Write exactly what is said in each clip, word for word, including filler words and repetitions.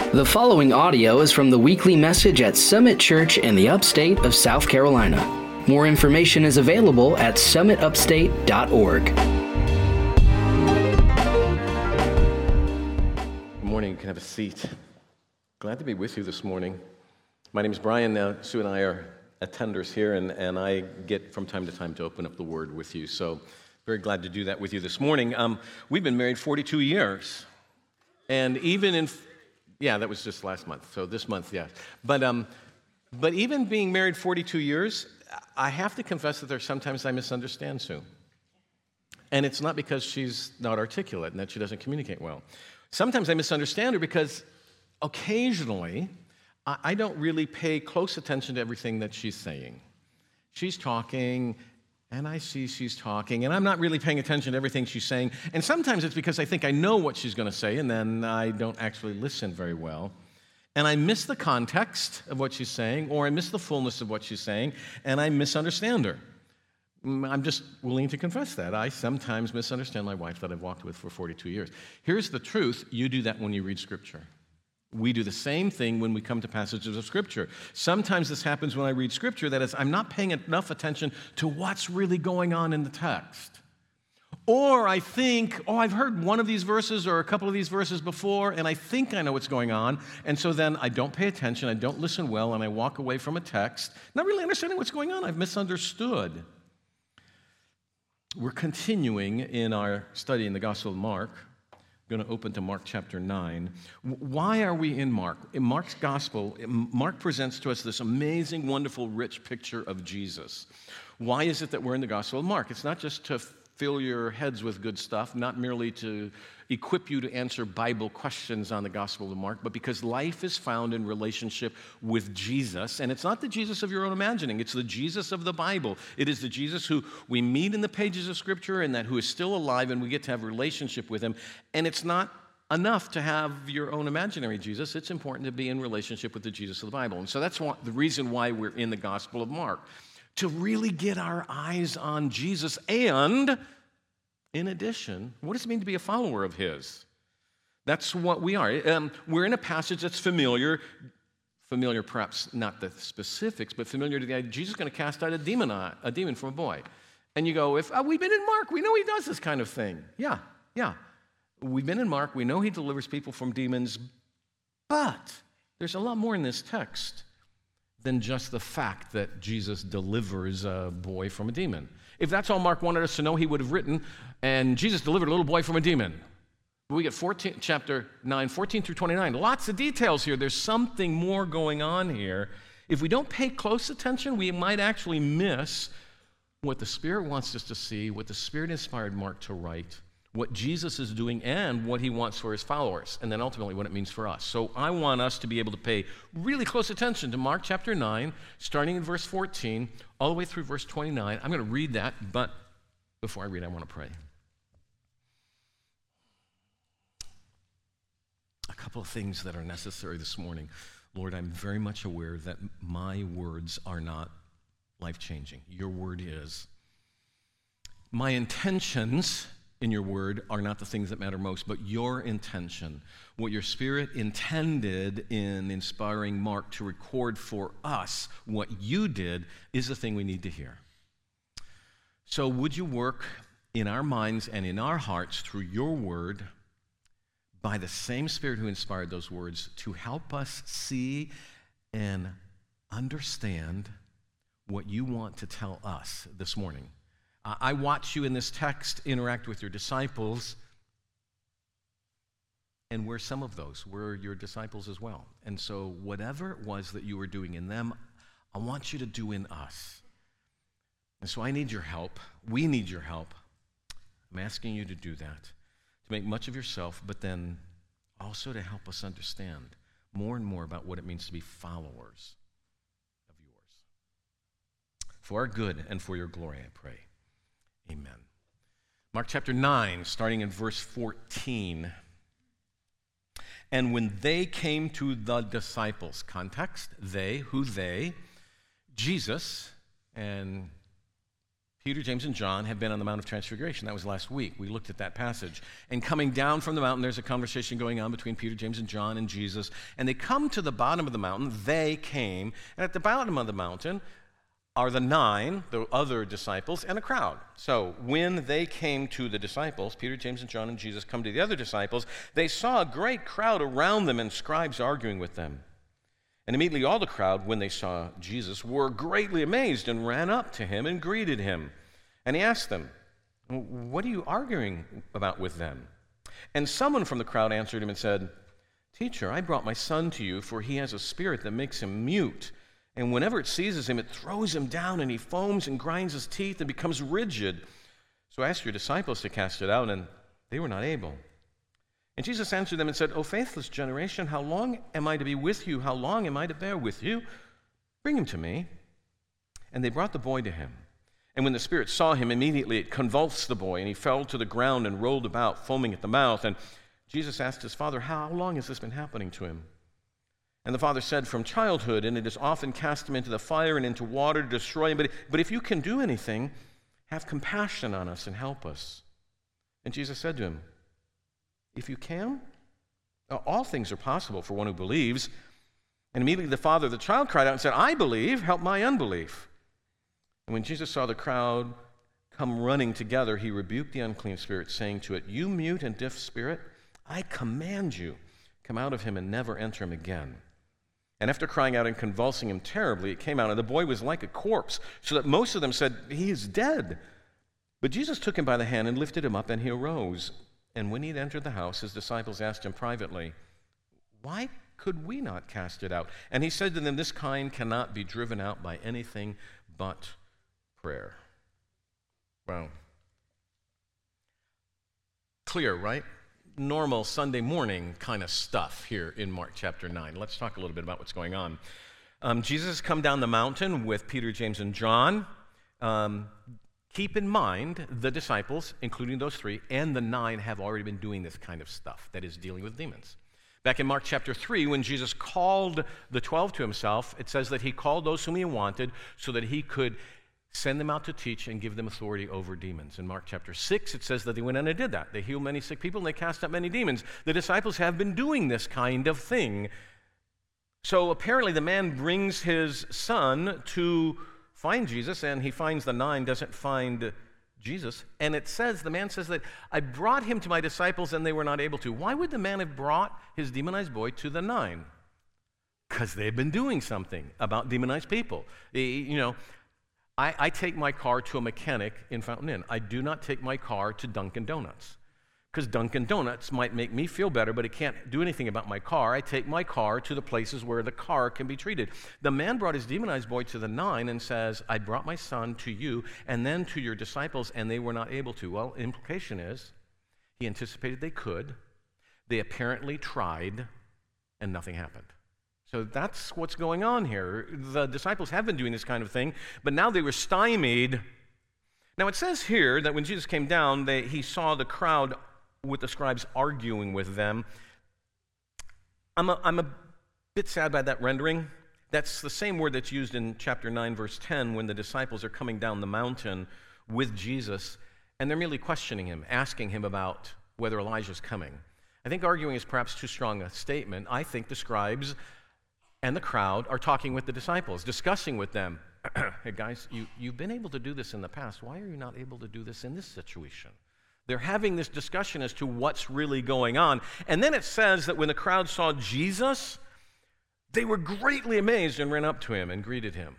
The following audio is from the weekly message at Summit Church in the upstate of South Carolina. More information is available at summit upstate dot org. Good morning. You can have a seat. Glad to be with you this morning. My name is Brian. Uh, Sue and I are attenders here, and, and I get from time to time to open up the Word with you. So very glad to do that with you this morning. Um, we've been married forty-two years. And even in... Yeah, that was just last month. So this month, yeah. But um, but even being married forty-two years, I have to confess that there's sometimes I misunderstand Sue. And it's not because she's not articulate and that she doesn't communicate well. Sometimes I misunderstand her because occasionally I, I don't really pay close attention to everything that she's saying. She's talking, and I see she's talking, and I'm not really paying attention to everything she's saying. And sometimes it's because I think I know what she's going to say, and then I don't actually listen very well. And I miss the context of what she's saying, or I miss the fullness of what she's saying, and I misunderstand her. I'm just willing to confess that. I sometimes misunderstand my wife that I've walked with for forty-two years. Here's the truth. You do that when you read Scripture. We do the same thing when we come to passages of Scripture. Sometimes this happens when I read Scripture, that is, I'm not paying enough attention to what's really going on in the text. Or I think, oh, I've heard one of these verses or a couple of these verses before, and I think I know what's going on, and so then I don't pay attention, I don't listen well, and I walk away from a text, not really understanding what's going on. I've misunderstood. We're continuing in our study in the Gospel of Mark. Going to open to Mark chapter nine. Why are we in Mark? In Mark's gospel, Mark presents to us this amazing, wonderful, rich picture of Jesus. Why is it that we're in the Gospel of Mark? It's not just to fill your heads with good stuff, not merely to equip you to answer Bible questions on the Gospel of Mark, but because life is found in relationship with Jesus. And it's not the Jesus of your own imagining. It's the Jesus of the Bible. It is the Jesus who we meet in the pages of Scripture and that who is still alive, and we get to have a relationship with him. And it's not enough to have your own imaginary Jesus. It's important to be in relationship with the Jesus of the Bible. And so that's why, the reason why we're in the Gospel of Mark, to really get our eyes on Jesus. And in addition, what does it mean to be a follower of his? That's what we are. Um, we're in a passage that's familiar, familiar perhaps not the specifics, but familiar to the idea Jesus is going to cast out a demon, a demon from a boy. And you go, if oh, we've been in Mark, we know he does this kind of thing. Yeah, yeah. We've been in Mark, we know he delivers people from demons, but there's a lot more in this text than just the fact that Jesus delivers a boy from a demon. If that's all Mark wanted us to know, he would have written, and Jesus delivered a little boy from a demon. We get fourteen, chapter nine, fourteen through twenty-nine. Lots of details here. There's something more going on here. If we don't pay close attention, we might actually miss what the Spirit wants us to see, what the Spirit inspired Mark to write, what Jesus is doing, and what he wants for his followers, and then ultimately what it means for us. So I want us to be able to pay really close attention to Mark chapter nine, starting in verse fourteen, all the way through verse twenty-nine. I'm going to read that, but before I read, I want to pray. A couple of things that are necessary this morning. Lord, I'm very much aware that my words are not life-changing. Your word is. My intentions in your word are not the things that matter most, but your intention, what your Spirit intended in inspiring Mark to record for us, what you did, is the thing we need to hear. So would you work in our minds and in our hearts through your word by the same Spirit who inspired those words to help us see and understand what you want to tell us this morning. I watch you in this text interact with your disciples, and we're some of those. We're your disciples as well. And so whatever it was that you were doing in them, I want you to do in us. And so I need your help. We need your help. I'm asking you to do that, to make much of yourself, but then also to help us understand more and more about what it means to be followers of yours. For our good and for your glory, I pray. Amen. Mark chapter nine, starting in verse fourteen. And when they came to the disciples, context, they, who they? Jesus and Peter, James, and John have been on the Mount of Transfiguration. That was last week. We looked at that passage. And coming down from the mountain, there's a conversation going on between Peter, James, and John and Jesus. And they come to the bottom of the mountain. They came. And at the bottom of the mountain are the nine, the other disciples, and a crowd. So when they came to the disciples, Peter, James, and John and Jesus come to the other disciples, they saw a great crowd around them and scribes arguing with them. And immediately all the crowd, when they saw Jesus, were greatly amazed and ran up to him and greeted him. And he asked them, "What are you arguing about with them?" And someone from the crowd answered him and said, "Teacher, I brought my son to you, for he has a spirit that makes him mute. And whenever it seizes him, it throws him down, and he foams and grinds his teeth and becomes rigid. So I asked your disciples to cast it out, and they were not able." And Jesus answered them and said, "O faithless generation, how long am I to be with you? How long am I to bear with you? Bring him to me." And they brought the boy to him. And when the spirit saw him, immediately it convulsed the boy, and he fell to the ground and rolled about, foaming at the mouth. And Jesus asked his father, "How long has this been happening to him?" And the father said, "From childhood, and it has often cast him into the fire and into water to destroy him. But, but if you can do anything, have compassion on us and help us." And Jesus said to him, "If you can, all things are possible for one who believes." And immediately the father of the child cried out and said, "I believe, help my unbelief." And when Jesus saw the crowd come running together, he rebuked the unclean spirit, saying to it, "You mute and deaf spirit, I command you, come out of him and never enter him again." And after crying out and convulsing him terribly, it came out, and the boy was like a corpse, so that most of them said, "He is dead." But Jesus took him by the hand and lifted him up, and he arose. And when he had entered the house, his disciples asked him privately, "Why could we not cast it out?" And he said to them, "This kind cannot be driven out by anything but prayer." Wow. Clear, right? Normal Sunday morning kind of stuff here in Mark chapter nine. Let's talk a little bit about what's going on. Um, Jesus has come down the mountain with Peter, James, and John. Um, keep in mind, the disciples, including those three, and the nine have already been doing this kind of stuff, that is, dealing with demons. Back in Mark chapter three, when Jesus called the twelve to himself, it says that he called those whom he wanted so that he could send them out to teach and give them authority over demons. In Mark chapter six, it says that they went and they did that. They healed many sick people and they cast out many demons. The disciples have been doing this kind of thing. So apparently the man brings his son to find Jesus, and he finds the nine, doesn't find Jesus. And it says, the man says that, "I brought him to my disciples and they were not able to." Why would the man have brought his demonized boy to the nine? Because they've been doing something about demonized people. You know, I, I take my car to a mechanic in Fountain Inn. I do not take my car to Dunkin' Donuts, because Dunkin' Donuts might make me feel better, but it can't do anything about my car. I take my car to the places where the car can be treated. The man brought his demonized boy to the nine and says, "I brought my son to you and then to your disciples, and they were not able to." Well, implication is he anticipated they could. They apparently tried, and nothing happened. So that's what's going on here. The disciples have been doing this kind of thing, but now they were stymied. Now it says here that when Jesus came down, they, he saw the crowd with the scribes arguing with them. I'm a, I'm a bit sad by that rendering. That's the same word that's used in chapter nine, verse ten, when the disciples are coming down the mountain with Jesus, and they're merely questioning him, asking him about whether Elijah's coming. I think arguing is perhaps too strong a statement. I think the scribes and the crowd are talking with the disciples, discussing with them, "Hey guys, you, you've been able to do this in the past. Why are you not able to do this in this situation?" They're having this discussion as to what's really going on. And then it says that when the crowd saw Jesus, they were greatly amazed and ran up to him and greeted him.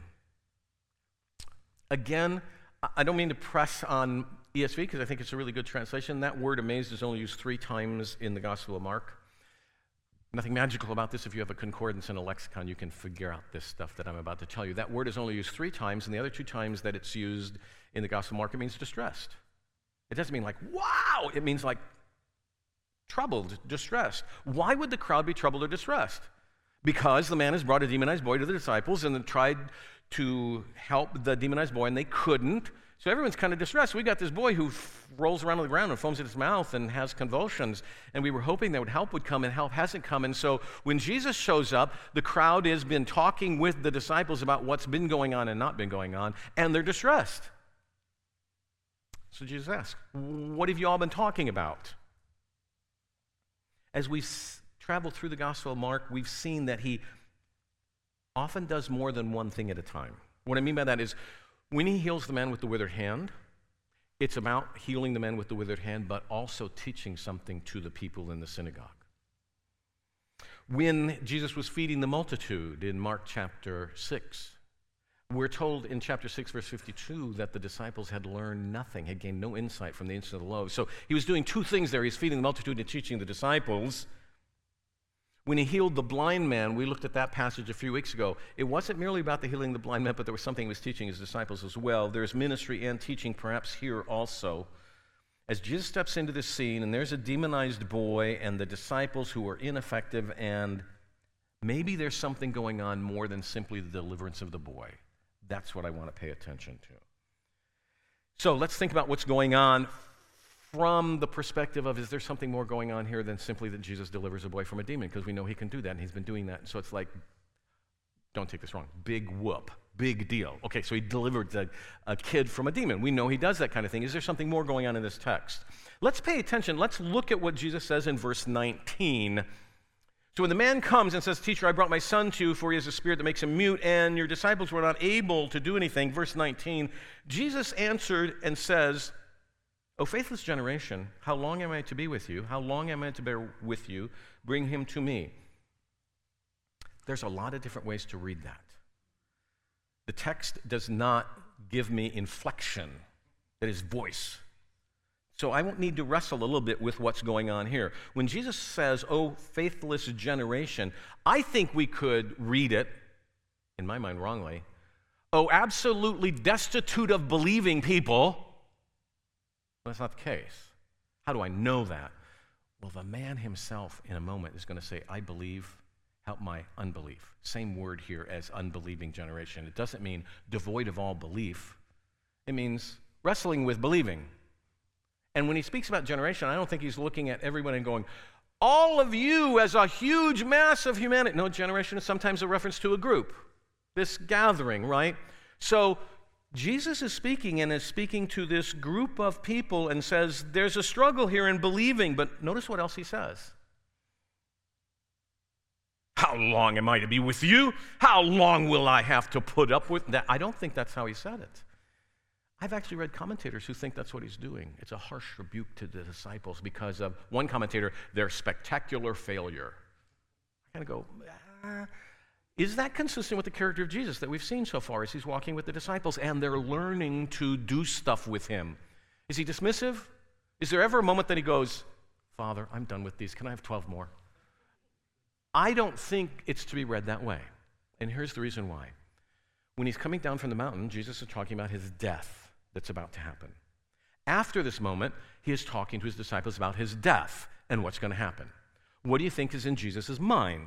Again, I don't mean to press on E S V because I think it's a really good translation. That word amazed is only used three times in the Gospel of Mark. Nothing magical about this. If you have a concordance and a lexicon, you can figure out this stuff that I'm about to tell you. That word is only used three times, and the other two times that it's used in the Gospel of Mark, it means distressed. It doesn't mean like, wow! It means like troubled, distressed. Why would the crowd be troubled or distressed? Because the man has brought a demonized boy to the disciples and then tried to help the demonized boy, and they couldn't. So everyone's kind of distressed. We got this boy who f- rolls around on the ground and foams at his mouth and has convulsions, and we were hoping that help would come, and help hasn't come. And so when Jesus shows up, the crowd has been talking with the disciples about what's been going on and not been going on, and they're distressed. So Jesus asks, what have you all been talking about? As we s- travel through the Gospel of Mark, we've seen that he often does more than one thing at a time. What I mean by that is, when he heals the man with the withered hand, it's about healing the man with the withered hand, but also teaching something to the people in the synagogue. When Jesus was feeding the multitude in Mark chapter six, we're told in chapter six, verse fifty-two, that the disciples had learned nothing, had gained no insight from the incident of the loaves. So he was doing two things there. He's feeding the multitude and teaching the disciples. When he healed the blind man, we looked at that passage a few weeks ago. It wasn't merely about the healing of the blind man, but there was something he was teaching his disciples as well. There's ministry and teaching perhaps here also. As Jesus steps into this scene, and there's a demonized boy and the disciples who are ineffective, and maybe there's something going on more than simply the deliverance of the boy. That's what I want to pay attention to. So let's think about what's going on from the perspective of, is there something more going on here than simply that Jesus delivers a boy from a demon? Because we know he can do that, and he's been doing that. So it's like, don't take this wrong, big whoop, big deal. Okay, so he delivered a, a kid from a demon. We know he does that kind of thing. Is there something more going on in this text? Let's pay attention. Let's look at what Jesus says in verse nineteen. So when the man comes and says, "Teacher, I brought my son to you, for he has a spirit that makes him mute, and your disciples were not able to do anything," verse nineteen, Jesus answered and says, "O faithless generation, how long am I to be with you? How long am I to bear with you? Bring him to me." There's a lot of different ways to read that. The text does not give me inflection, that is voice. So I won't need to wrestle a little bit with what's going on here. When Jesus says, "O faithless generation," I think we could read it, in my mind wrongly, "O absolutely destitute of believing people." That's not the case. How do I know that? Well, the man himself in a moment is going to say, "I believe, help my unbelief." Same word here as unbelieving generation. It doesn't mean devoid of all belief. It means wrestling with believing. And when he speaks about generation, I don't think he's looking at everyone and going, all of you as a huge mass of humanity. No, generation is sometimes a reference to a group, this gathering, right? So Jesus is speaking and is speaking to this group of people and says, there's a struggle here in believing, but notice what else he says. How long am I to be with you? How long will I have to put up with that? I don't think that's how he said it. I've actually read commentators who think that's what he's doing. It's a harsh rebuke to the disciples because of, one commentator, their spectacular failure. I kind of go, ah. Is that consistent with the character of Jesus that we've seen so far as he's walking with the disciples and they're learning to do stuff with him? Is he dismissive? Is there ever a moment that he goes, "Father, I'm done with these. Can I have twelve more?" I don't think it's to be read that way. And here's the reason why. When he's coming down from the mountain, Jesus is talking about his death that's about to happen. After this moment, he is talking to his disciples about his death and what's going to happen. What do you think is in Jesus' mind?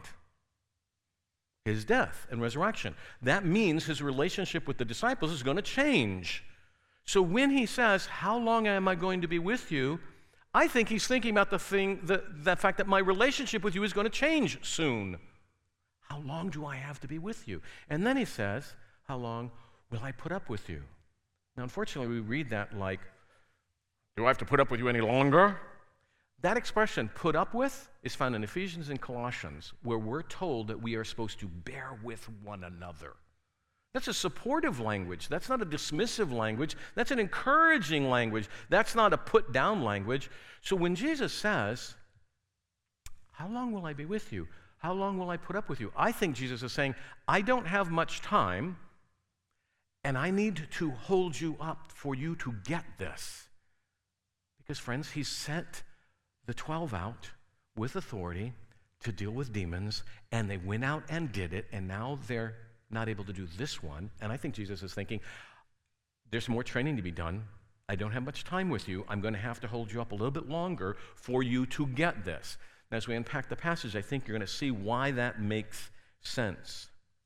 His death and resurrection. That means his relationship with the disciples is going to change. So when he says, "How long am I going to be with you?" I think he's thinking about the thing, the, the fact that my relationship with you is going to change soon. How long do I have to be with you? And then he says, "How long will I put up with you?" Now, unfortunately, we read that like, do I have to put up with you any longer? That expression, "put up with," is found in Ephesians and Colossians, where we're told that we are supposed to bear with one another. That's a supportive language. That's not a dismissive language. That's an encouraging language. That's not a put-down language. So when Jesus says, "How long will I be with you? How long will I put up with you?" I think Jesus is saying, I don't have much time, and I need to hold you up for you to get this. Because, friends, he sent the twelve out with authority to deal with demons, and they went out and did it, and now they're not able to do this one. And I think Jesus is thinking, there's more training to be done. I don't have much time with you. I'm going to have to hold you up a little bit longer for you to get this. And as we unpack the passage, I think you're going to see why that makes sense.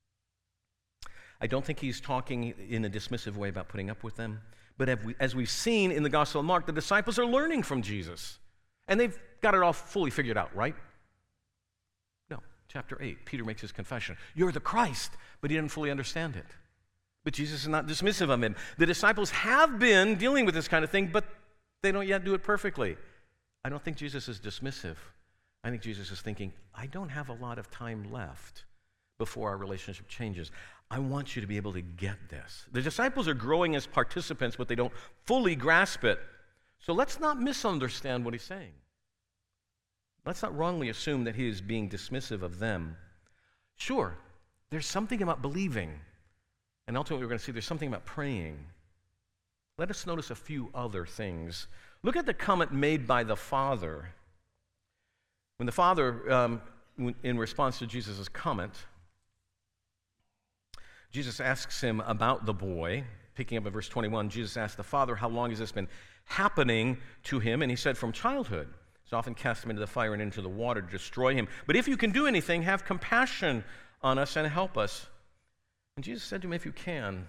I don't think he's talking in a dismissive way about putting up with them. But as we've seen in the Gospel of Mark, the disciples are learning from Jesus. And they've got it all fully figured out, right? No. Chapter eight, Peter makes his confession. You're the Christ, but he didn't fully understand it. But Jesus is not dismissive of him. The disciples have been dealing with this kind of thing, but they don't yet do it perfectly. I don't think Jesus is dismissive. I think Jesus is thinking, I don't have a lot of time left before our relationship changes. I want you to be able to get this. The disciples are growing as participants, but they don't fully grasp it. So let's not misunderstand what he's saying. Let's not wrongly assume that he is being dismissive of them. Sure, there's something about believing. And ultimately, we're going to see there's something about praying. Let us notice a few other things. Look at the comment made by the Father. When the Father, um, in response to Jesus' comment, Jesus asks him about the boy. Picking up at verse twenty-one, Jesus asked the Father, how long has this been happening to him? And he said, from childhood. He's often cast him into the fire and into the water to destroy him. But if you can do anything, have compassion on us and help us. And Jesus said to him, if you can.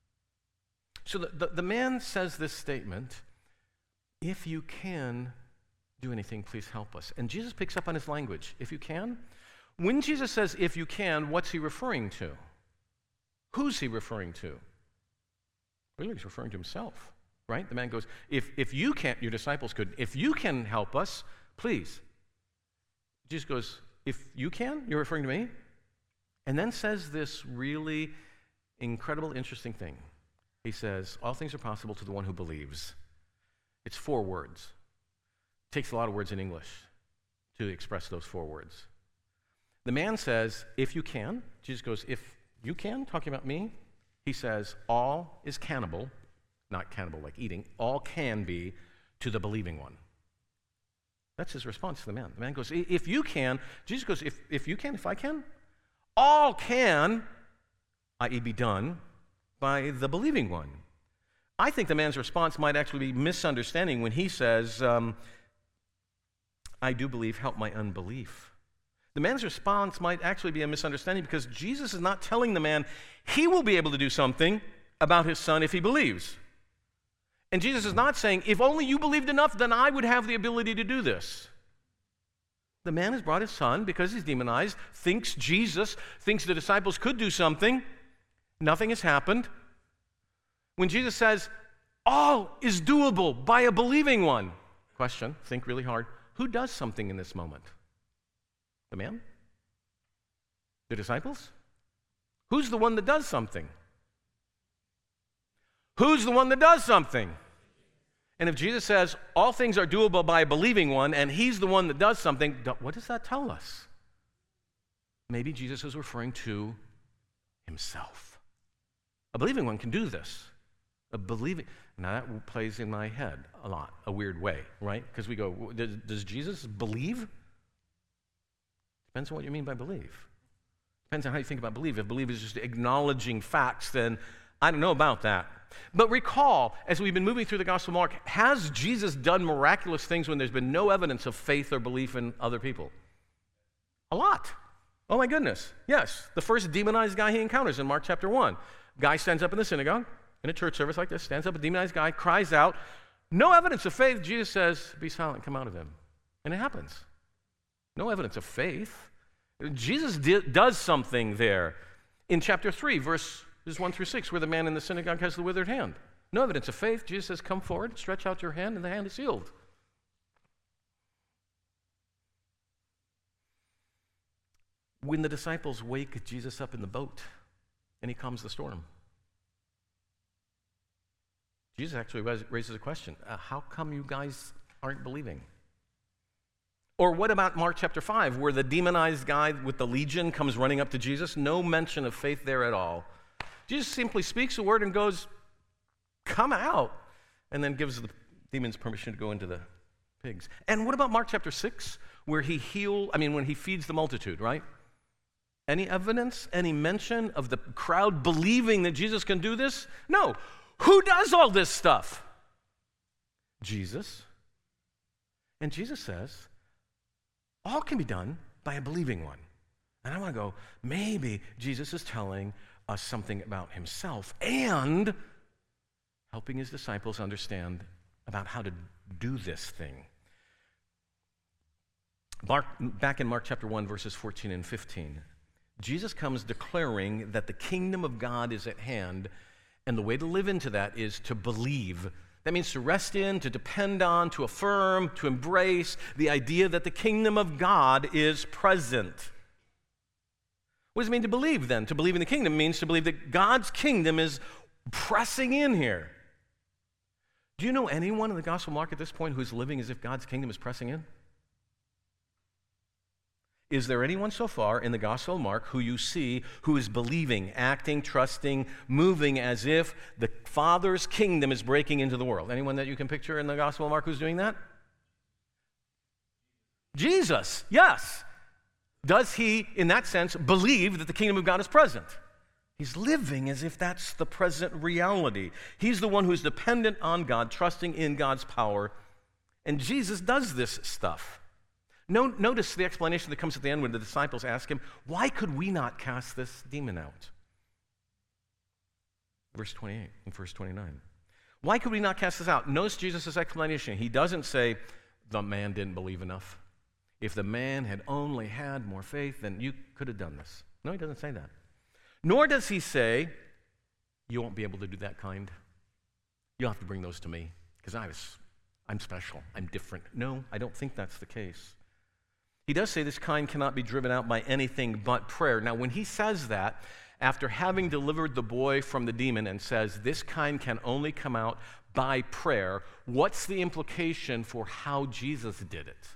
So the, the, the man says this statement, if you can do anything, please help us. And Jesus picks up on his language, if you can. When Jesus says, if you can, what's he referring to? Who's he referring to? Really, he's referring to himself, right? The man goes, if, if you can't, your disciples could, if you can help us, please. Jesus goes, if you can, you're referring to me? And then says this really incredible, interesting thing. He says, all things are possible to the one who believes. It's four words. It takes a lot of words in English to express those four words. The man says, if you can. Jesus goes, if you can, talking about me. He says, all is cannibal, not cannibal like eating, all can be to the believing one. That's his response to the man. The man goes, if you can. Jesus goes, if, if you can, if I can. All can, that is be done, by the believing one. I think the man's response might actually be misunderstanding when he says, um, I do believe, help my unbelief. The man's response might actually be a misunderstanding because Jesus is not telling the man he will be able to do something about his son if he believes. And Jesus is not saying, if only you believed enough, then I would have the ability to do this. The man has brought his son because he's demonized, thinks Jesus, thinks the disciples could do something. Nothing has happened. When Jesus says, all is doable by a believing one. Question, think really hard. Who does something in this moment? The man? The disciples? Who's the one that does something? Who's the one that does something? And if Jesus says, all things are doable by a believing one, and he's the one that does something, what does that tell us? Maybe Jesus is referring to himself. A believing one can do this. A believing, now that plays in my head a lot, a weird way, right? Because we go, does, does Jesus believe? Depends on what you mean by believe. Depends on how you think about believe. If believe is just acknowledging facts, then I don't know about that. But recall, as we've been moving through the Gospel of Mark, has Jesus done miraculous things when there's been no evidence of faith or belief in other people? A lot. Oh my goodness. Yes, the first demonized guy he encounters in Mark chapter one. Guy stands up in the synagogue, in a church service like this, stands up, a demonized guy, cries out, no evidence of faith. Jesus says, be silent, come out of him. And it happens. No evidence of faith. Jesus di- does something there. In chapter three, verse This is one through six, where the man in the synagogue has the withered hand. No evidence of faith. Jesus says, come forward, stretch out your hand, and the hand is healed. When the disciples wake Jesus up in the boat, and he calms the storm, Jesus actually raises a question. Uh, how come you guys aren't believing? Or what about Mark chapter five, where the demonized guy with the legion comes running up to Jesus? No mention of faith there at all. Jesus simply speaks a word and goes, come out, and then gives the demons permission to go into the pigs. And what about Mark chapter six, where he heal, I mean, when he feeds the multitude, right? Any evidence, any mention of the crowd believing that Jesus can do this? No. Who does all this stuff? Jesus. And Jesus says, all can be done by a believing one. And I want to go, maybe Jesus is telling us something about himself and helping his disciples understand about how to do this thing. Mark, back in Mark chapter one, verses fourteen and fifteen, Jesus comes declaring that the kingdom of God is at hand, And the way to live into that is to believe. That means to rest in, to depend on, to affirm, to embrace the idea that the kingdom of God is present. What does it mean to believe then? To believe in the kingdom means to believe that God's kingdom is pressing in here. Do you know anyone in the Gospel of Mark at this point who's living as if God's kingdom is pressing in? Is there anyone so far in the Gospel of Mark who you see who is believing, acting, trusting, moving as if the Father's kingdom is breaking into the world? Anyone that you can picture in the Gospel of Mark who's doing that? Jesus, yes. Does he, in that sense, believe that the kingdom of God is present? He's living as if that's the present reality. He's the one who's dependent on God, trusting in God's power. And Jesus does this stuff. No, notice the explanation that comes at the end when the disciples ask him, why could we not cast this demon out? Verse twenty-eight and verse twenty-nine. Why could we not cast this out? Notice Jesus' explanation. He doesn't say, the man didn't believe enough. If the man had only had more faith, then you could have done this. No, he doesn't say that. Nor does he say, you won't be able to do that kind. You'll have to bring those to me because I was, I'm special. I'm different. No, I don't think that's the case. He does say this kind cannot be driven out by anything but prayer. Now, when he says that, after having delivered the boy from the demon and says this kind can only come out by prayer, what's the implication for how Jesus did it?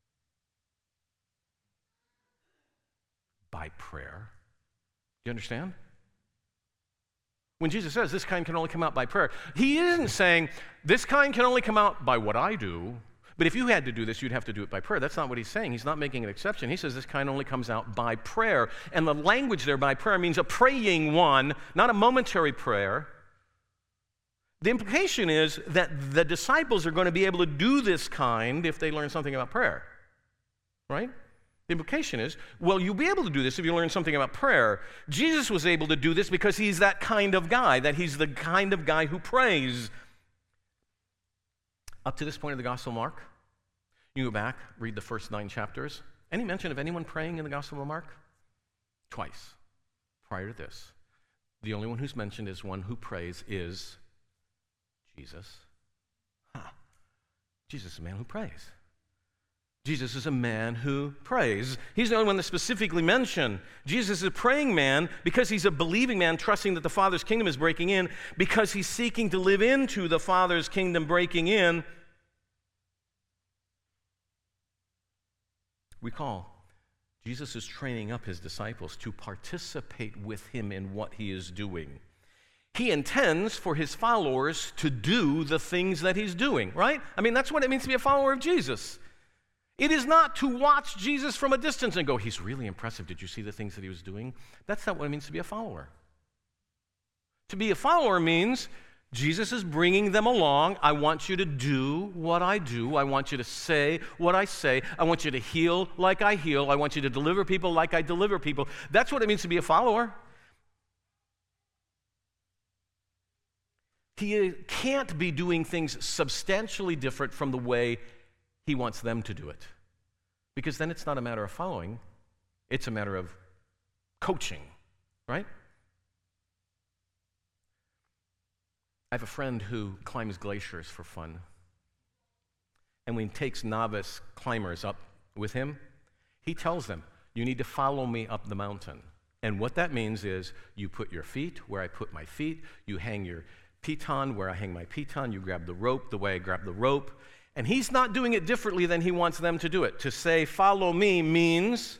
By prayer. Do you understand? When Jesus says this kind can only come out by prayer, he isn't saying this kind can only come out by what I do, but if you had to do this, you'd have to do it by prayer. That's not what he's saying. He's not making an exception. He says this kind only comes out by prayer. And the language there, by prayer, means a praying one, not a momentary prayer. The implication is that the disciples are going to be able to do this kind if they learn something about prayer, right? The implication is, well, you'll be able to do this if you learn something about prayer. Jesus was able to do this because he's that kind of guy, that he's the kind of guy who prays. Up to this point of the Gospel of Mark, you go back, read the first nine chapters. Any mention of anyone praying in the Gospel of Mark? Twice, prior to this. The only one who's mentioned as one who prays is Jesus. Huh. Jesus is a man who prays. Jesus is a man who prays. He's the only one that's specifically mentioned. Jesus is a praying man because he's a believing man, trusting that the Father's kingdom is breaking in, because he's seeking to live into the Father's kingdom breaking in. Recall, Jesus is training up his disciples to participate with him in what he is doing. He intends for his followers to do the things that he's doing, right? I mean, that's what it means to be a follower of Jesus. It is not to watch Jesus from a distance and go, he's really impressive. Did you see the things that he was doing? That's not what it means to be a follower. To be a follower means Jesus is bringing them along. I want you to do what I do. I want you to say what I say. I want you to heal like I heal. I want you to deliver people like I deliver people. That's what it means to be a follower. He can't be doing things substantially different from the way he wants them to do it. Because then it's not a matter of following, it's a matter of coaching, right? I have a friend who climbs glaciers for fun. And when he takes novice climbers up with him, he tells them, you need to follow me up the mountain. And what that means is you put your feet where I put my feet, you hang your piton where I hang my piton, you grab the rope the way I grab the rope. And he's not doing it differently than he wants them to do it. To say, follow me means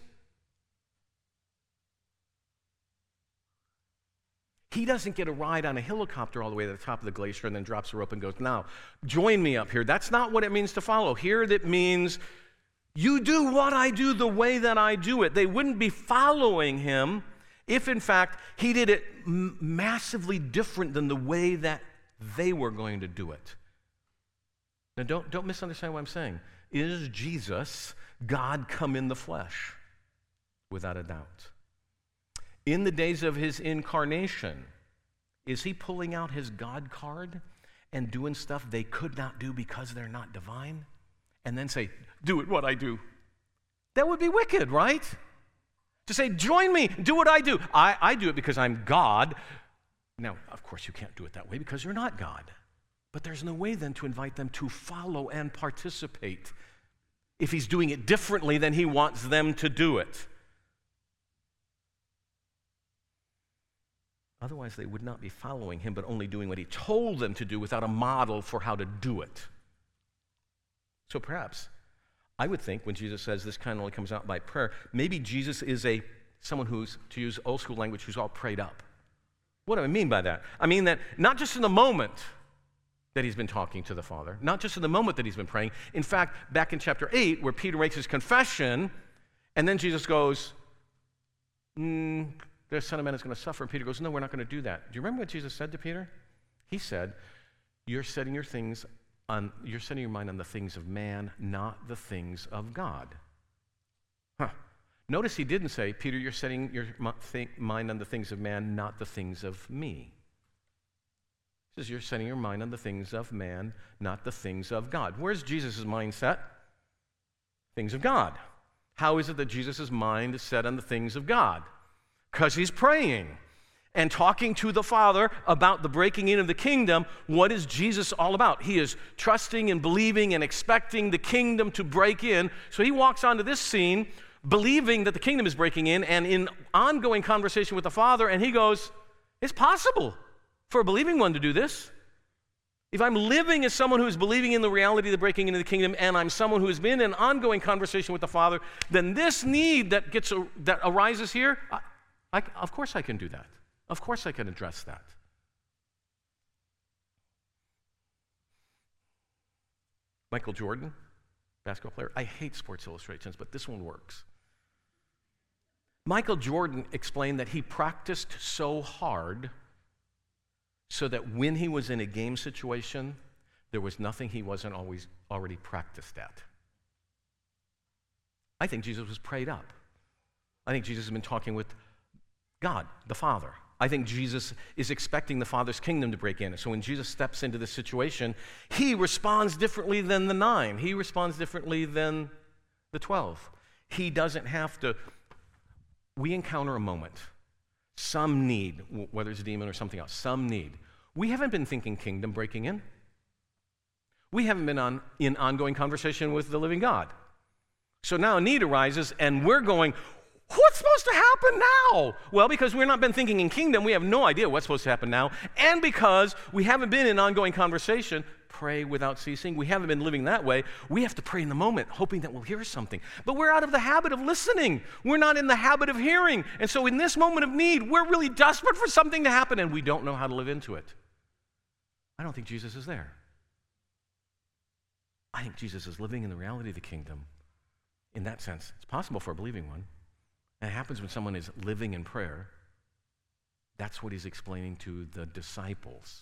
he doesn't get a ride on a helicopter all the way to the top of the glacier and then drops the rope and goes, now, join me up here. That's not what it means to follow. Here that means you do what I do the way that I do it. They wouldn't be following him if, in fact, he did it m- massively different than the way that they were going to do it. Now, don't, don't misunderstand what I'm saying. Is Jesus God come in the flesh? Without a doubt. In the days of his incarnation, is he pulling out his God card and doing stuff they could not do because they're not divine? And then say, do it what I do. That would be wicked, right? To say, join me, do what I do. I, I do it because I'm God. Now, of course, you can't do it that way because you're not God. But there's no way then to invite them to follow and participate if he's doing it differently than he wants them to do it. Otherwise, they would not be following him, but only doing what he told them to do without a model for how to do it. So perhaps, I would think when Jesus says this kind only comes out by prayer, maybe Jesus is a someone who's, to use old school language, who's all prayed up. What do I mean by that? I mean that not just in the moment that he's been talking to the Father, not just in the moment that he's been praying. In fact, back in chapter eight, where Peter makes his confession, and then Jesus goes, mm, the Son of Man is going to suffer. And Peter goes, no, we're not going to do that. Do you remember what Jesus said to Peter? He said, you're setting your things on, you're setting your mind on the things of man, not the things of God. Huh. Notice he didn't say, Peter, you're setting your mind on the things of man, not the things of me. He says, you're setting your mind on the things of man, not the things of God. Where's Jesus' mindset? Things of God. How is it that Jesus' mind is set on the things of God? Because he's praying and talking to the Father about the breaking in of the kingdom. What is Jesus all about? He is trusting and believing and expecting the kingdom to break in. So he walks onto this scene believing that the kingdom is breaking in and in ongoing conversation with the Father, and he goes, it's possible for a believing one to do this. If I'm living as someone who's believing in the reality of the breaking into the kingdom, and I'm someone who has been in ongoing conversation with the Father, then this need that gets that arises here, I, I, of course I can do that. Of course I can address that. Michael Jordan, basketball player. I hate Sports Illustrations, but this one works. Michael Jordan explained that he practiced so hard so that when he was in a game situation, there was nothing he wasn't always already practiced at. I think Jesus was prayed up. I think Jesus has been talking with God, the Father. I think Jesus is expecting the Father's kingdom to break in. So when Jesus steps into this situation, he responds differently than the nine. He responds differently than the twelve. He doesn't have to. We encounter a moment, some need, whether it's a demon or something else, some need. We haven't been thinking kingdom breaking in. We haven't been on, in ongoing conversation with the living God. So now a need arises, and we're going, what's supposed to happen now? Well, because we've not been thinking in kingdom, we have no idea what's supposed to happen now. And because we haven't been in ongoing conversation, pray without ceasing, we haven't been living that way, we have to pray in the moment, hoping that we'll hear something. But we're out of the habit of listening. We're not in the habit of hearing. And so in this moment of need, we're really desperate for something to happen, and we don't know how to live into it. I don't think Jesus is there. I think Jesus is living in the reality of the kingdom. In that sense, it's possible for a believing one. And it happens when someone is living in prayer. That's what he's explaining to the disciples.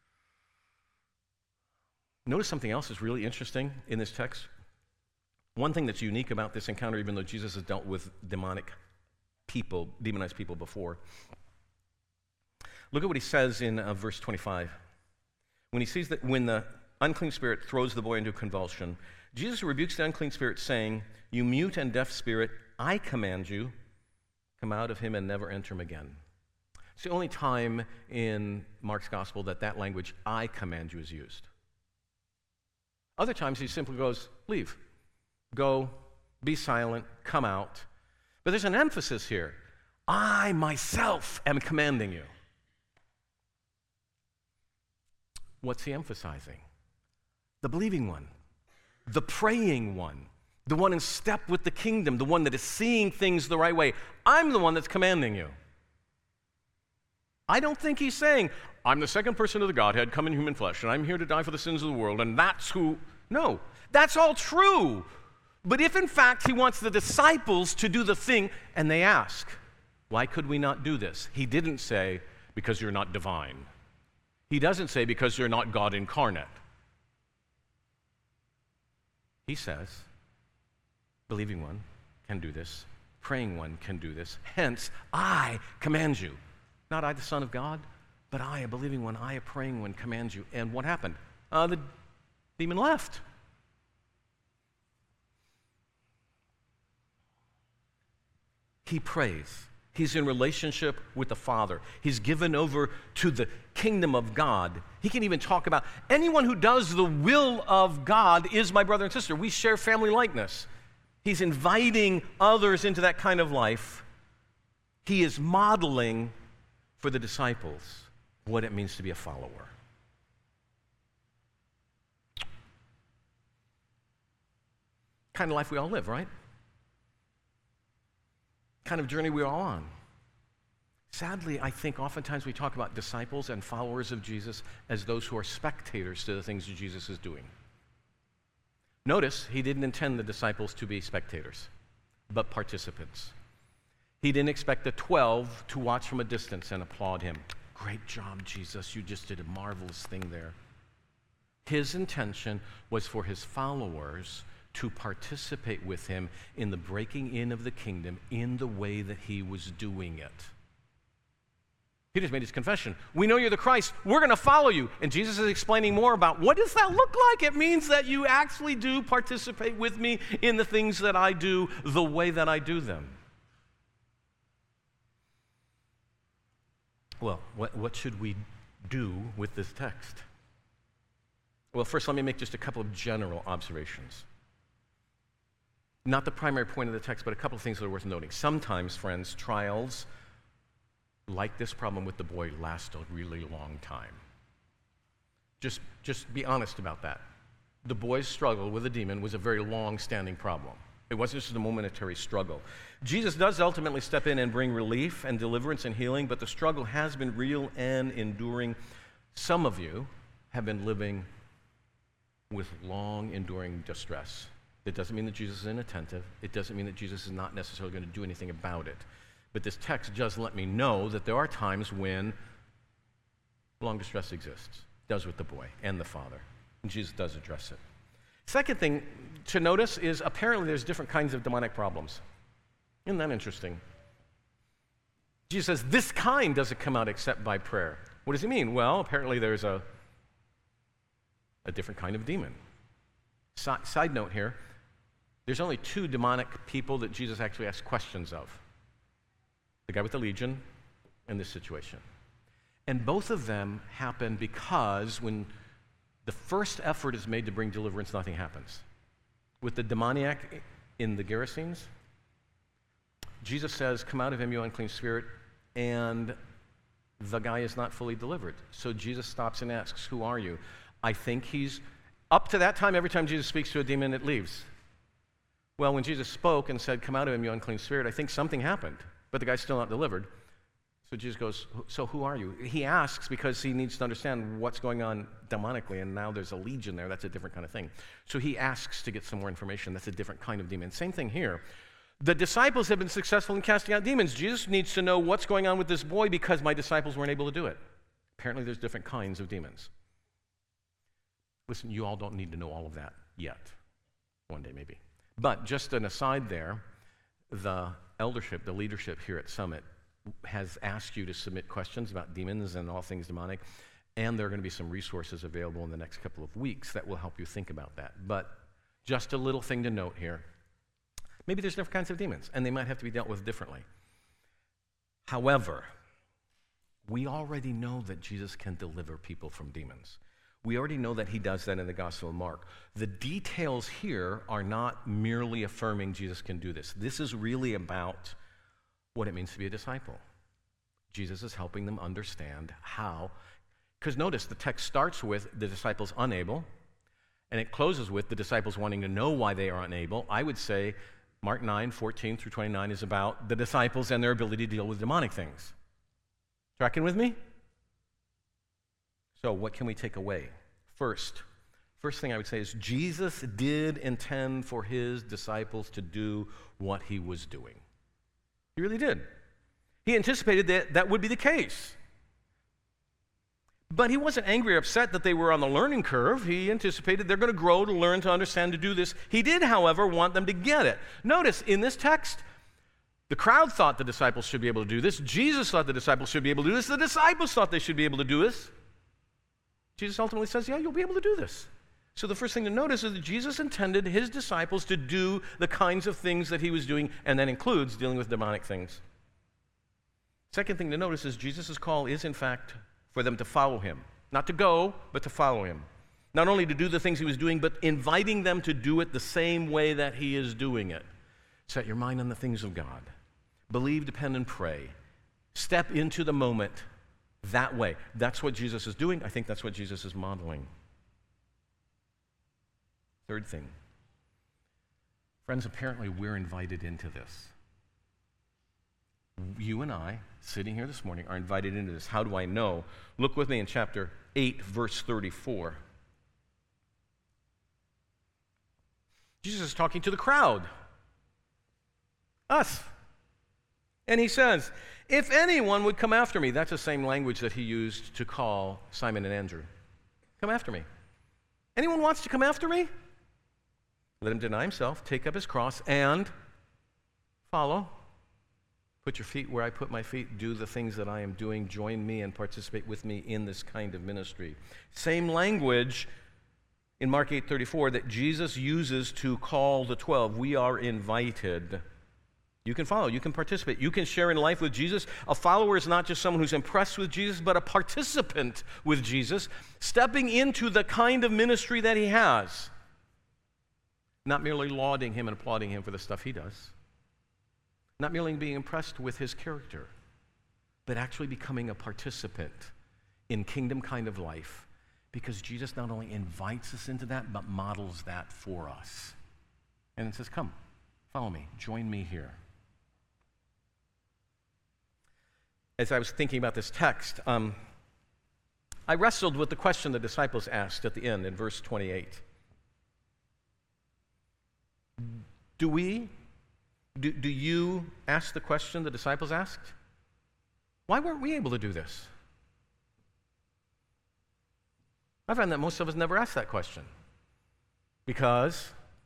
Notice something else is really interesting in this text. One thing that's unique about this encounter, even though Jesus has dealt with demonic people, demonized people before. Look at what he says in uh, verse twenty-five. When he sees that when the unclean spirit throws the boy into a convulsion, Jesus rebukes the unclean spirit, saying, "You mute and deaf spirit, I command you, come out of him and never enter him again." It's the only time in Mark's gospel that that language, "I command you," is used. Other times he simply goes, leave, go, be silent, come out. But there's an emphasis here. I myself am commanding you. What's he emphasizing? The believing one, the praying one, the one in step with the kingdom, the one that is seeing things the right way. I'm the one that's commanding you. I don't think he's saying, I'm the second person of the Godhead, come in human flesh, and I'm here to die for the sins of the world, and that's who. No, that's all true. But if in fact he wants the disciples to do the thing, and they ask, why could we not do this? He didn't say, because you're not divine. He doesn't say, because you're not God incarnate. He says, believing one can do this, praying one can do this, hence, I command you. Not I, the Son of God, but I, a believing one, I, a praying one, command you. And what happened? Uh, the demon left. He prays. He's in relationship with the Father. He's given over to the kingdom of God. He can even talk about anyone who does the will of God is my brother and sister. We share family likeness. He's inviting others into that kind of life. He is modeling for the disciples what it means to be a follower. Kind of life we all live, right? Kind of journey we're all on. Sadly, I think oftentimes we talk about disciples and followers of Jesus as those who are spectators to the things that Jesus is doing. Notice, he didn't intend the disciples to be spectators, but participants. He didn't expect the twelve to watch from a distance and applaud him. Great job, Jesus. You just did a marvelous thing there. His intention was for his followers to participate with him in the breaking in of the kingdom in the way that he was doing it. He just made his confession. We know you're the Christ. We're going to follow you. And Jesus is explaining more about what does that look like? It means that you actually do participate with me in the things that I do the way that I do them. Well, what, what should we do with this text? Well, first let me make just a couple of general observations. Not the primary point of the text, but a couple of things that are worth noting. Sometimes, friends, trials like this problem with the boy last a really long time. Just, just be honest about that. The boy's struggle with a demon was a very long-standing problem. It wasn't just a momentary struggle. Jesus does ultimately step in and bring relief and deliverance and healing, but the struggle has been real and enduring. Some of you have been living with long, enduring distress. It doesn't mean that Jesus is inattentive. It doesn't mean that Jesus is not necessarily going to do anything about it. But this text does let me know that there are times when long distress exists. It does with the boy and the father. And Jesus does address it. Second thing to notice is apparently there's different kinds of demonic problems. Isn't that interesting? Jesus says this kind doesn't come out except by prayer. What does he mean? Well, apparently there's a, a different kind of demon. Si- side note here, there's only two demonic people that Jesus actually asks questions of. The guy with the legion and this situation. And both of them happen because when the first effort is made to bring deliverance, nothing happens. With the demoniac in the Gerasenes, Jesus says, come out of him, you unclean spirit, and the guy is not fully delivered. So Jesus stops and asks, who are you? I think he's, up to that time, every time Jesus speaks to a demon, it leaves. Well, when Jesus spoke and said, come out of him, you unclean spirit, I think something happened, but the guy's still not delivered. So Jesus goes, so who are you? He asks because he needs to understand what's going on demonically, and now there's a legion there. That's a different kind of thing. So he asks to get some more information. That's a different kind of demon. Same thing here. The disciples have been successful in casting out demons. Jesus needs to know what's going on with this boy because my disciples weren't able to do it. Apparently there's different kinds of demons. Listen, you all don't need to know all of that yet. One day maybe. But just an aside there, the eldership, the leadership here at Summit has asked you to submit questions about demons and all things demonic, and there are going to be some resources available in the next couple of weeks that will help you think about that. But just a little thing to note here. Maybe there's different kinds of demons, and they might have to be dealt with differently. However, we already know that Jesus can deliver people from demons. We already know that he does that in the Gospel of Mark. The details here are not merely affirming Jesus can do this. This is really about what it means to be a disciple. Jesus is helping them understand how, because notice the text starts with the disciples unable, and it closes with the disciples wanting to know why they are unable. I would say Mark nine, fourteen through twenty-nine is about the disciples and their ability to deal with demonic things. Tracking with me? So what can we take away? First, first thing I would say is Jesus did intend for his disciples to do what he was doing. He really did. He anticipated that that would be the case. But he wasn't angry or upset that they were on the learning curve. He anticipated they're going to grow to learn, to understand, to do this. He did, however, want them to get it. Notice in this text, the crowd thought the disciples should be able to do this. Jesus thought the disciples should be able to do this. The disciples thought they should be able to do this. Jesus ultimately says, yeah, you'll be able to do this. So the first thing to notice is that Jesus intended his disciples to do the kinds of things that he was doing, and that includes dealing with demonic things. Second thing to notice is Jesus' call is, in fact, for them to follow him. Not to go, but to follow him. Not only to do the things he was doing, but inviting them to do it the same way that he is doing it. Set your mind on the things of God. Believe, depend, and pray. Step into the moment that way. That's what Jesus is doing. I think that's what Jesus is modeling. Third thing. Friends, apparently we're invited into this. You and I, sitting here this morning, are invited into this. How do I know? Look with me in chapter eight, verse thirty-four. Jesus is talking to the crowd. Us. And he says, if anyone would come after me, that's the same language that he used to call Simon and Andrew. Come after me. Anyone wants to come after me? Let him deny himself, take up his cross, and follow. Put your feet where I put my feet. Do the things that I am doing. Join me and participate with me in this kind of ministry. Same language in Mark eight thirty-four that Jesus uses to call the twelve. We are invited. You can follow. You can participate. You can share in life with Jesus. A follower is not just someone who's impressed with Jesus, but a participant with Jesus, stepping into the kind of ministry that he has. Not merely lauding him and applauding him for the stuff he does. Not merely being impressed with his character, but actually becoming a participant in kingdom kind of life, because Jesus not only invites us into that, but models that for us. And it says, come, follow me, join me here. As I was thinking about this text, um, I wrestled with the question the disciples asked at the end in verse twenty-eight. Do we, do, do you ask the question the disciples asked? Why weren't we able to do this? I find that most of us never ask that question because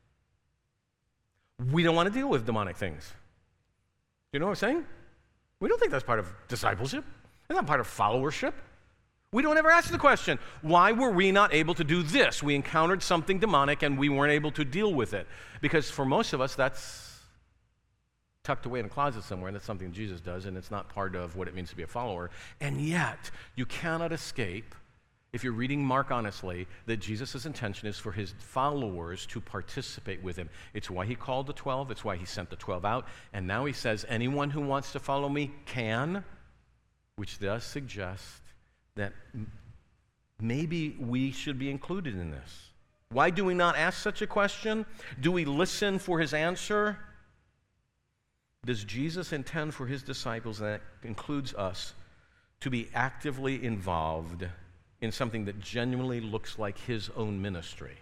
we don't want to deal with demonic things. You know what I'm saying? We don't think that's part of discipleship. That's not part of followership. We don't ever ask the question, why were we not able to do this? We encountered something demonic and we weren't able to deal with it. Because for most of us, that's tucked away in a closet somewhere, and that's something Jesus does, and it's not part of what it means to be a follower. And yet, you cannot escape, if you're reading Mark honestly, that Jesus' intention is for his followers to participate with him. It's why he called the twelve. It's why he sent the twelve out. And now he says, anyone who wants to follow me can, which does suggest that maybe we should be included in this. Why do we not ask such a question? Do we listen for his answer? Does Jesus intend for his disciples, and that includes us, to be actively involved in something that genuinely looks like his own ministry?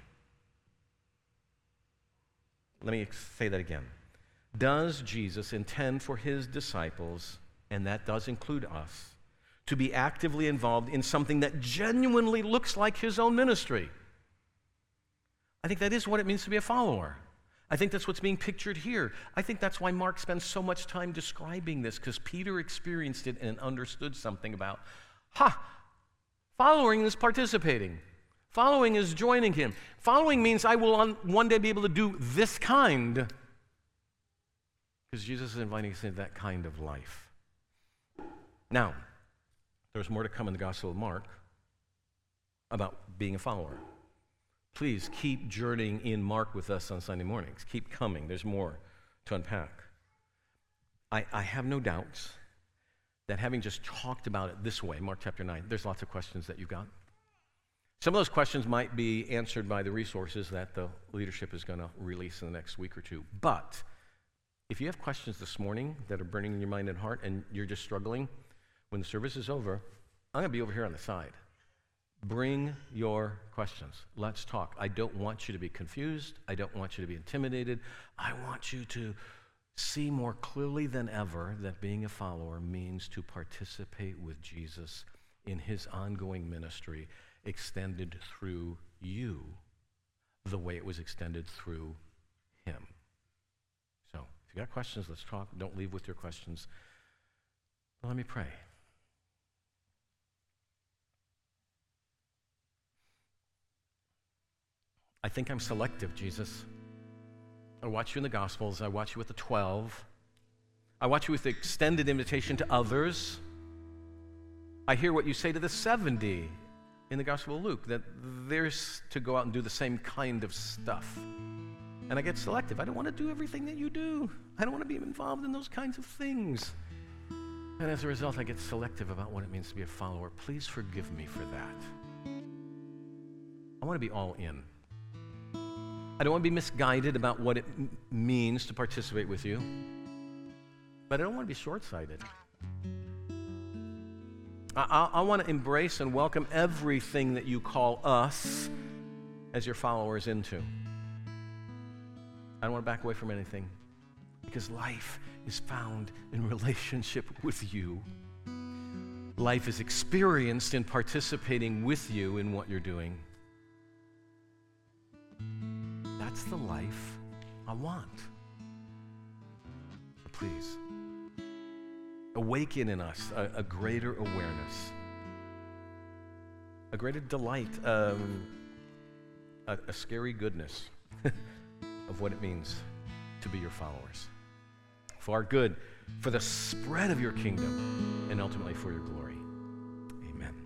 Let me say that again. Does Jesus intend for his disciples, and that does include us, to be actively involved in something that genuinely looks like his own ministry? I think that is what it means to be a follower. I think that's what's being pictured here. I think that's why Mark spends so much time describing this, because Peter experienced it and understood something about, ha, following is participating. Following is joining him. Following means I will on, one day be able to do this kind, because Jesus is inviting us into that kind of life. Now, there's more to come in the Gospel of Mark about being a follower. Please keep journeying in Mark with us on Sunday mornings. Keep coming. There's more to unpack. I, I have no doubts that having just talked about it this way, Mark chapter nine, there's lots of questions that you've got. Some of those questions might be answered by the resources that the leadership is going to release in the next week or two. But if you have questions this morning that are burning in your mind and heart and you're just struggling, when the service is over, I'm going to be over here on the side. Bring your questions. Let's talk. I don't want you to be confused. I don't want you to be intimidated. I want you to see more clearly than ever that being a follower means to participate with Jesus in his ongoing ministry, extended through you the way it was extended through him. So if you got questions, let's talk. Don't leave with your questions. But let me pray. I think I'm selective, Jesus. I watch you in the Gospels. I watch you with the twelve. I watch you with the extended invitation to others. I hear what you say to the seventy in the Gospel of Luke, that they're to go out and do the same kind of stuff. And I get selective. I don't want to do everything that you do. I don't want to be involved in those kinds of things. And as a result, I get selective about what it means to be a follower. Please forgive me for that. I want to be all in. I don't want to be misguided about what it m- means to participate with you. But I don't want to be short-sighted. I, I, I want to embrace and welcome everything that you call us as your followers into. I don't want to back away from anything, because life is found in relationship with you. Life is experienced in participating with you in what you're doing. That's the life I want. Please, awaken in us a, a greater awareness, a greater delight, um, a, a scary goodness of what it means to be your followers. For our good, for the spread of your kingdom, and ultimately for your glory. Amen.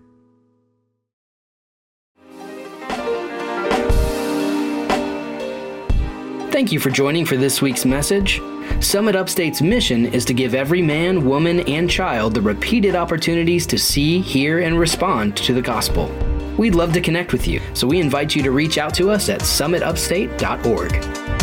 Thank you for joining for this week's message. Summit Upstate's mission is to give every man, woman, and child the repeated opportunities to see, hear, and respond to the gospel. We'd love to connect with you, so we invite you to reach out to us at summit upstate dot org.